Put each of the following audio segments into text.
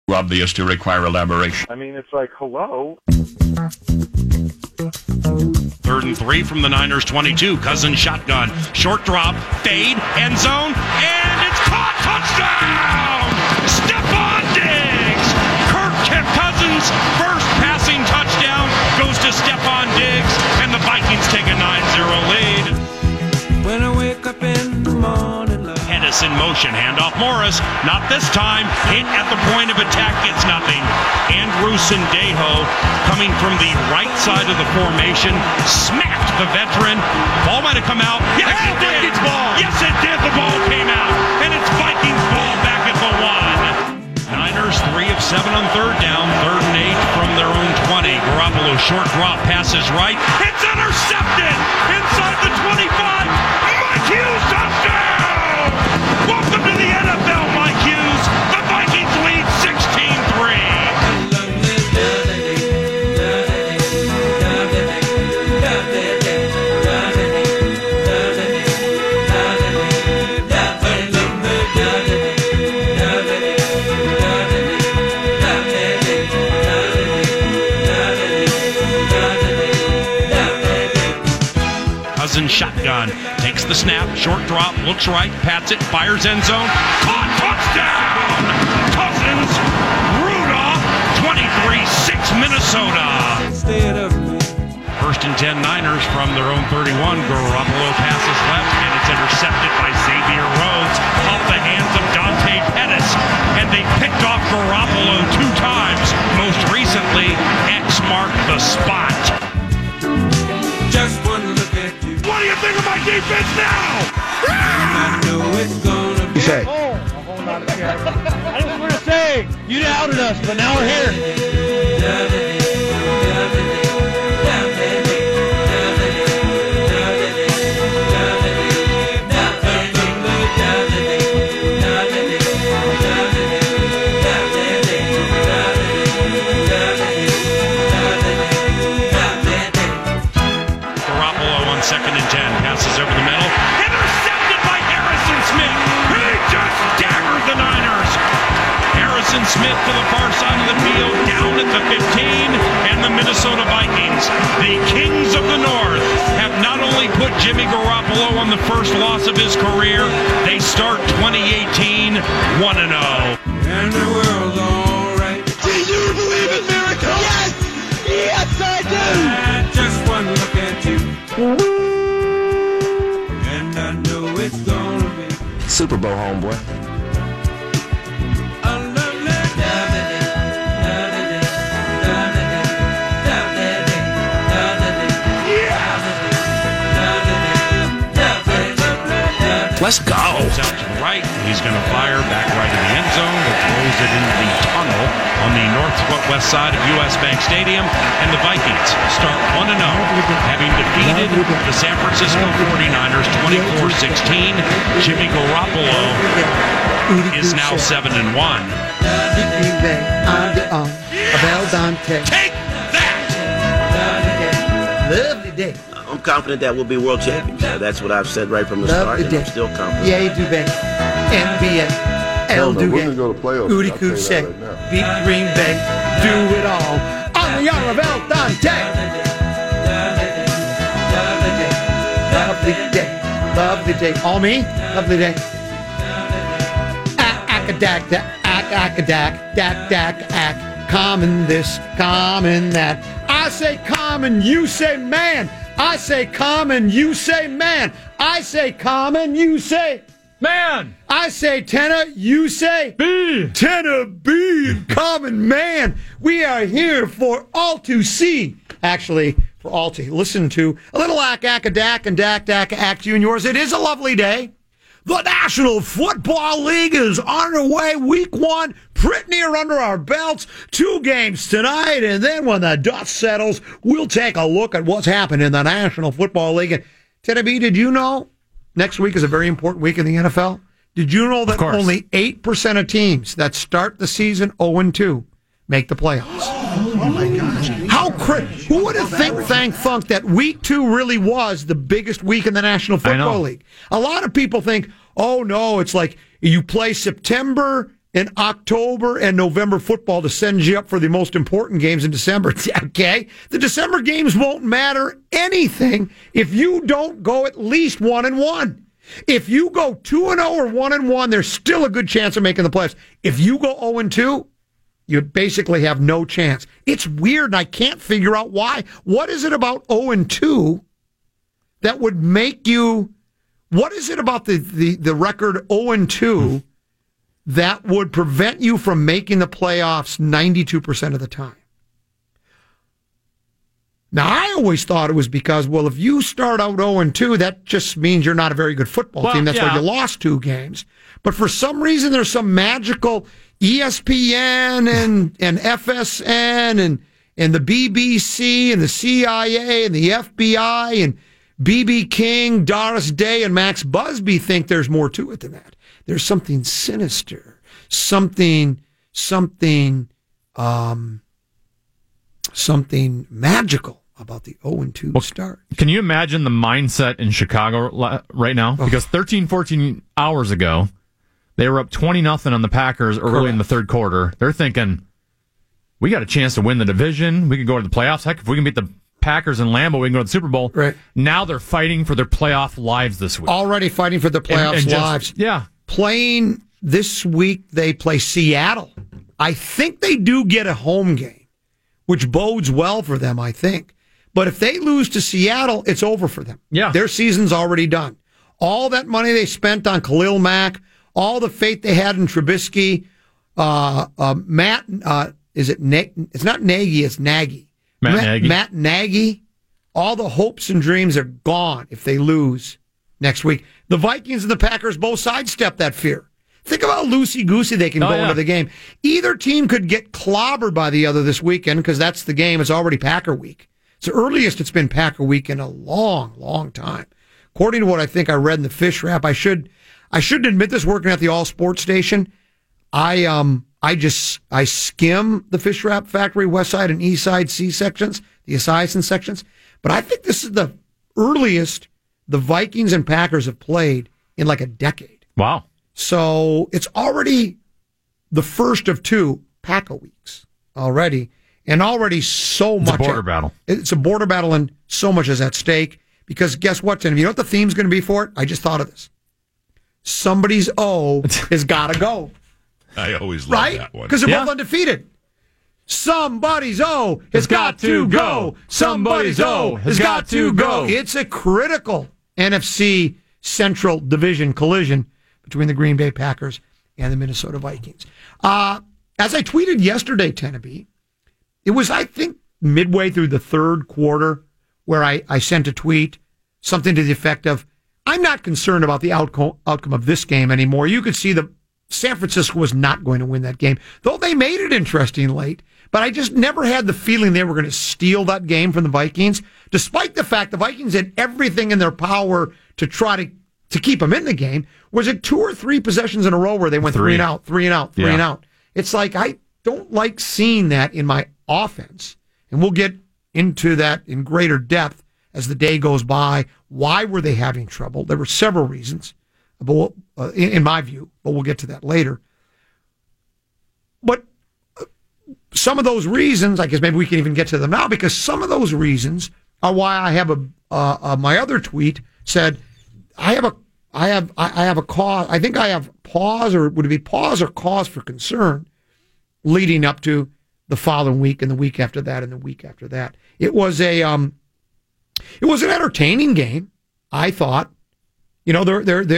Obvious to require elaboration. I mean, it's like, hello. 3rd and 3 from the Niners 22. Cousins shotgun. Short drop. Fade. End zone. And it's caught. Touchdown! Stephon Diggs! Kirk Cousins' first passing touchdown goes to Stephon Diggs, and the Vikings take a 9-0 lead. When I wake up in the morning, Pettis in motion. Handoff Morris. Not this time. Hit at the point of attack. Gets nothing. Andrew Sendejo coming from the right side of the formation. Smacked the veteran. Ball might have come out. Yes, it did. Vikings ball. Yes, it did. The ball came out. And it's Vikings ball back at the 1. Niners 3 of 7 on 3rd down. 3rd and 8 from their own 20. Garoppolo short drop. Passes right. It's intercepted. Inside the 25. Mike Hughes touchdown. Welcome to the NFL, Mike Hughes. The Vikings lead 16-3. Cousins shotgun, takes the snap, short drop, looks right, pats it, fires end zone, caught, touchdown! Cousins, Rudolph, 23-6 Minnesota. 1st and 10 Niners from their own 31. Garoppolo passes left, and it's intercepted by Xavier Rhodes off the hands of Dante Pettis. And they picked off Garoppolo 2 times. Most recently, X marked the spot. just one look at you. What do you think of my defense now? I know it's gonna be. Say. A whole lot of carries. I just want to say, you doubted us, but now we're here. Garoppolo on 2nd and 10, passes over the middle, intercepted by Harrison Smith. He just staggered the Niners. Harrison Smith to the far side of the field, down at the 15, and the Minnesota Vikings, the kings of the North, have not only put Jimmy Garoppolo on the first loss of his career, they start 2018 1-0. And the world's alright. Do you believe in miracles? Yes! Yes, I do! Just one look at you. And I know it's gonna be Super Bowl, homeboy. a lovely Let's go. Goes out to the right. He's going to fire back right in the end zone, but throws it into the tunnel on the northwest side of U.S. Bank Stadium. And the Vikings start 1-0, having defeated the San Francisco 49ers 24-16. Jimmy Garoppolo is now 7-1. Take that! Lovely day. I'm confident that we'll be world champions. That's what I've said right from the start, and I'm still confident. Yay, Dubé. NBA. El We're going to Dugan. go to playoffs. Udi I'll tell you Kuse. that right now. Beat Green Bay. Do it all. On the arm of El Dante. Lovely day. Lovely day. All me? Lovely day. Akadak, akadak, dak, dak, ak. Common this, common that. I say common, you say man. I say common, you say man. I say common, you say Man! I say tenor, you say B! tenor B and common man. We are here for all to see. Actually, for all to listen to. A little ack-ack-a-dack and dack-dack-ack to you and yours. It is a lovely day. The National Football League is on our way. Week 1, pretty near under our belts. 2 games tonight, and then when the dust settles, we'll take a look at what's happened in the National Football League. And Teddy B, did you know next week is a very important week in the NFL? Did you know that only 8% of teams that start the season 0-2 make the playoffs? Oh my gosh. Who would have thunk that week 2 really was the biggest week in the National Football League? A lot of people think, oh no, it's like you play September in October and November football to send you up for the most important games in December. Okay? The December games won't matter anything if you don't go at least 1-1. If you go 2-0 or 1-1, there's still a good chance of making the playoffs. If you go 0-2, you basically have no chance. It's weird, and I can't figure out why. What is it about 0-2 that would make you... What is it about the record 0-2 that would prevent you from making the playoffs 92% of the time? Now, I always thought it was because, well, if you start out 0-2, that just means you're not a very good football team. That's why you lost 2 games. But for some reason, there's some magical ESPN and FSN and the BBC and the CIA and the FBI and B.B. King, Doris Day, and Max Busby think there's more to it than that. There's something sinister, something magical about the 0-2 start. Can you imagine the mindset in Chicago right now? Because 13, 14 hours ago, they were up 20-0 on the Packers early in the third quarter. They're thinking, we got a chance to win the division. We can go to the playoffs. Heck, if we can beat the Packers in Lambeau, we can go to the Super Bowl. Right. Now they're fighting for their playoff lives this week. Already fighting for their playoff lives. Yeah. Playing this week, they play Seattle. I think they do get a home game, which bodes well for them, I think. But if they lose to Seattle, it's over for them. Yeah. Their season's already done. All that money they spent on Khalil Mack, all the faith they had in Trubisky, Matt, it's not Nagy, it's Nagy. Matt Nagy, all the hopes and dreams are gone if they lose next week. The Vikings and the Packers both sidestep that fear. Think about how loosey-goosey they can go into the game. Either team could get clobbered by the other this weekend because that's the game. It's already Packer week. It's the earliest it's been Packer week in a long, long time. According to what I think I read in the Fish Wrap, I shouldn't admit this working at the All Sports station. I skim the Fish Wrap Factory West Side and East Side C sections, the Esiason sections, but I think this is the earliest the Vikings and Packers have played in like a decade. Wow. So it's already the first of 2 Packer weeks already, and already so much. It's a border battle. It's a border battle, and so much is at stake. Because guess what, Tim? You know what the theme's going to be for it? I just thought of this. Somebody's O has got to go. I always love that one. Because they're both undefeated. Somebody's O has got to go. Somebody's O has got to go. It's a critical NFC Central Division collision between the Green Bay Packers and the Minnesota Vikings. As I tweeted yesterday, Teneby, it was, I think, midway through the third quarter where I sent a tweet, something to the effect of, I'm not concerned about the outcome of this game anymore. You could see that San Francisco was not going to win that game, though they made it interesting late. But I just never had the feeling they were going to steal that game from the Vikings, despite the fact the Vikings did everything in their power to try to keep them in the game. Was it 2 or 3 possessions in a row where they went 3 and out, 3 and out, 3 and out? It's like, I don't like seeing that in my offense. And we'll get into that in greater depth as the day goes by. Why were they having trouble? There were several reasons, but in my view, but we'll get to that later. But some of those reasons, I guess maybe we can even get to them now, because some of those reasons are why I have my other tweet said, I have a cause. I think I have pause, or would it be pause or cause for concern leading up to the following week and the week after that and the week after that. It was an entertaining game, I thought. You know,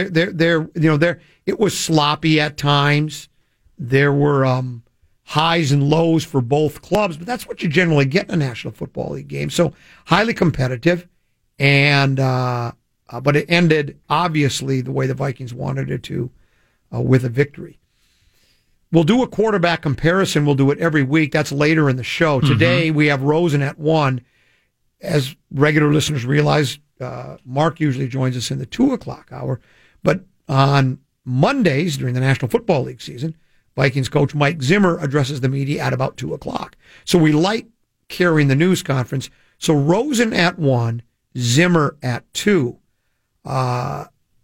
it was sloppy at times. There were highs and lows for both clubs, but that's what you generally get in a National Football League game. So highly competitive, and but it ended obviously the way the Vikings wanted it to, with a victory. We'll do a quarterback comparison. We'll do it every week. That's later in the show. Today we have Rosen at 1. As regular listeners realize, Mark usually joins us in the 2:00 hour. But on Mondays during the National Football League season, Vikings coach Mike Zimmer addresses the media at about 2:00. So we like carrying the news conference. So Rosen at 1, Zimmer at 2.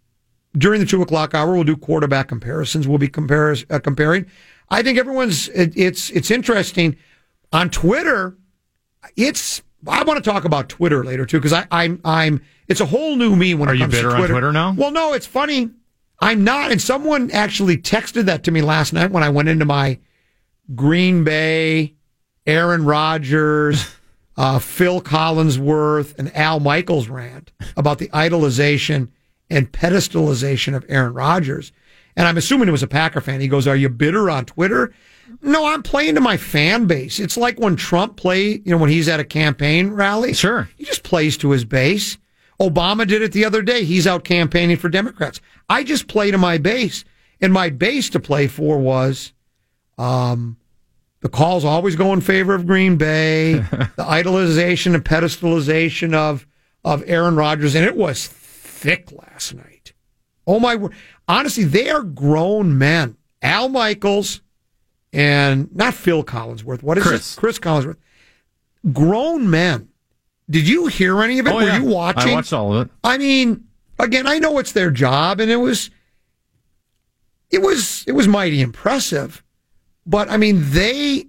during the 2 o'clock hour, we'll do quarterback comparisons. We'll be comparing. I think it's interesting. On Twitter, I want to talk about Twitter later, too, because it's a whole new me when it comes to Twitter. Are you bitter on Twitter now? Well, no, it's funny. I'm not. And someone actually texted that to me last night when I went into my Green Bay, Aaron Rodgers, Phil Collinsworth, and Al Michaels rant about the idolization and pedestalization of Aaron Rodgers. And I'm assuming it was a Packer fan. He goes, "Are you bitter on Twitter?" No, I'm playing to my fan base. It's like when Trump when he's at a campaign rally. Sure. He just plays to his base. Obama did it the other day. He's out campaigning for Democrats. I just play to my base. And my base to play for was the calls always go in favor of Green Bay, the idolization and pedestalization of Aaron Rodgers, and it was thick last night. Oh, my word. Honestly, they are grown men. Al Michaels and not Phil Collinsworth. What is it? Chris Collinsworth. Grown men. Did you hear any of it? Oh, Were yeah. you watching? I watched all of it. I mean, again, I know it's their job, and it was mighty impressive. But I mean, the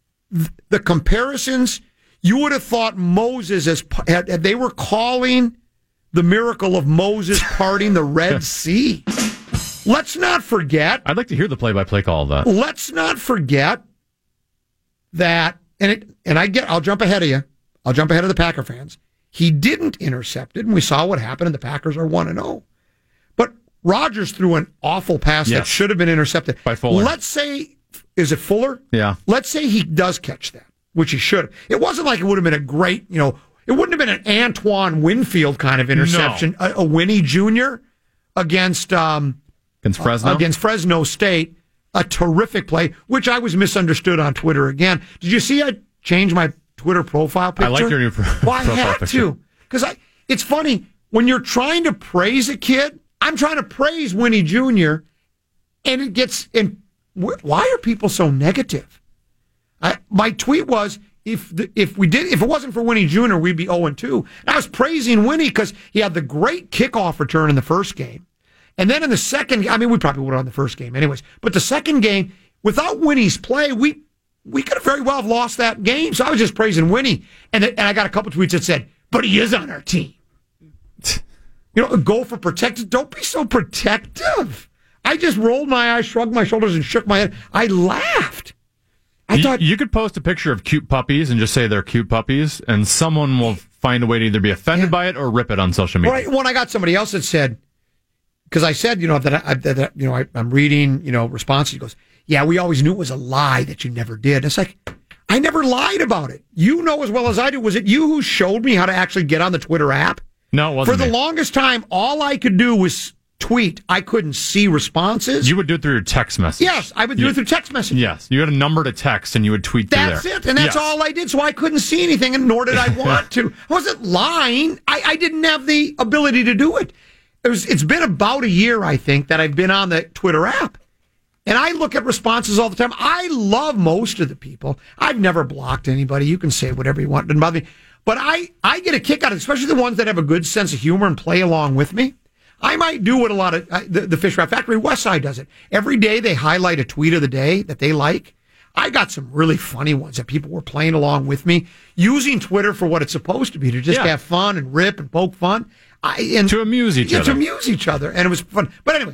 comparisons, you would have thought Moses they were calling the miracle of Moses parting the Red Sea. Let's not forget. I'd like to hear the play-by-play call of that. Let's not forget that, I'll jump ahead of you. I'll jump ahead of the Packer fans. He didn't intercept it, and we saw what happened, and the Packers are 1-0. But Rodgers threw an awful pass that should have been intercepted. By Fuller. Let's say, is it Fuller? Yeah. Let's say he does catch that, which he should have. It wasn't like it would have been a great, it wouldn't have been an Antoine Winfield kind of interception. No. A Winnie Jr. against Fresno? Against Fresno State. A terrific play, which I was misunderstood on Twitter again. Did you see I changed my Twitter profile picture? I like your new profile I had picture. to. Because it's funny, when you're trying to praise a kid, I'm trying to praise Winnie Jr., and it gets... why are people so negative? My tweet was, if it wasn't for Winnie Jr., we'd be 0-2. I was praising Winnie because he had the great kickoff return in the first game. And then in the second, we probably would have won the first game anyways. But the second game, without Winnie's play, we could have very well have lost that game. So I was just praising Winnie. And I got a couple tweets that said, but he is on our team. Go for protective. Don't be so protective. I just rolled my eyes, shrugged my shoulders, and shook my head. I laughed. I thought you could post a picture of cute puppies and just say they're cute puppies, and someone will find a way to either be offended by it or rip it on social media. Right. When I got somebody else that said, because I said, I'm reading, responses. He goes, yeah, we always knew it was a lie that you never did. It's like, I never lied about it. You know as well as I do. Was it you who showed me how to actually get on the Twitter app? No, it wasn't For the longest time, all I could do was tweet. I couldn't see responses. You would do it through your text message. Yes, I would do it through text message. Yes, you had a number to text, and you would tweet through there. That's it, and that's all I did, so I couldn't see anything, and nor did I want to. I wasn't lying. I didn't have the ability to do it. It's been about a year, I think, that I've been on the Twitter app. And I look at responses all the time. I love most of the people. I've never blocked anybody. You can say whatever you want. It doesn't bother me. But I get a kick out of it, especially the ones that have a good sense of humor and play along with me. I might do what a lot of the Fish Wrap Factory West Side does it. Every day they highlight a tweet of the day that they like. I got some really funny ones that people were playing along with me, using Twitter for what it's supposed to be, to just have fun and rip and poke fun. To amuse each other. To amuse each other. And it was fun. But anyway,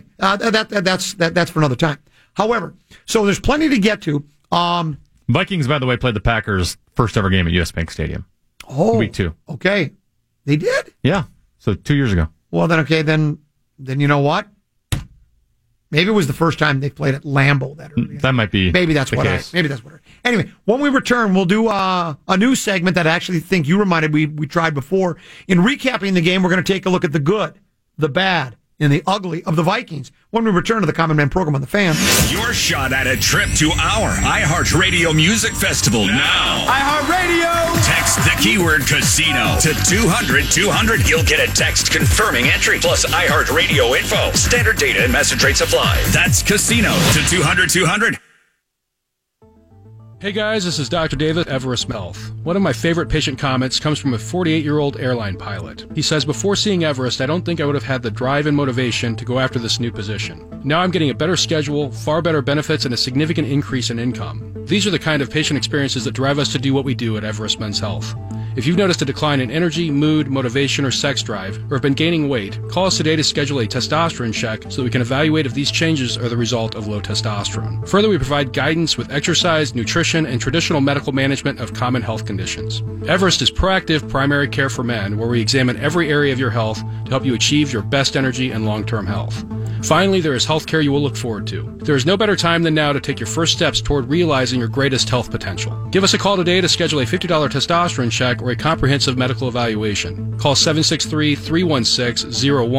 that's for another time. However, so there's plenty to get to. Vikings, by the way, played the Packers' first ever game at US Bank Stadium. Oh. Week 2. Okay. They did? Yeah. So 2 years ago. Well, then you know what? Maybe it was the first time they played at Lambeau that early. That might be Maybe that's what case. Maybe that's what. Anyway, when we return, we'll do a new segment that I actually think you reminded we tried before. In recapping the game, we're going to take a look at the good, the bad, and the ugly of the Vikings when we return to the Common Man program on the Fan. Your shot at a trip to our iHeartRadio Music Festival now. iHeartRadio! Text the keyword casino to 200-200. You'll get a text confirming entry plus iHeartRadio info. Standard data and message rates apply. That's casino to 200-200. Hey guys, this is Dr. David Everest Health. One of my favorite patient comments comes from a 48-year-old airline pilot. He says, before seeing Everest, I don't think I would have had the drive and motivation to go after this new position. Now I'm getting a better schedule, far better benefits, and a significant increase in income. These are the kind of patient experiences that drive us to do what we do at Everest Men's Health. If you've noticed a decline in energy, mood, motivation, or sex drive, or have been gaining weight, call us today to schedule a testosterone check so that we can evaluate if these changes are the result of low testosterone. Further, we provide guidance with exercise, nutrition, and traditional medical management of common health conditions. Everest is proactive primary care for men, where we examine every area of your health to help you achieve your best energy and long-term health. Finally, there is health care you will look forward to. There is no better time than now to take your first steps toward realizing your greatest health potential. Give us a call today to schedule a $50 testosterone check or a comprehensive medical evaluation. Call 763-316-01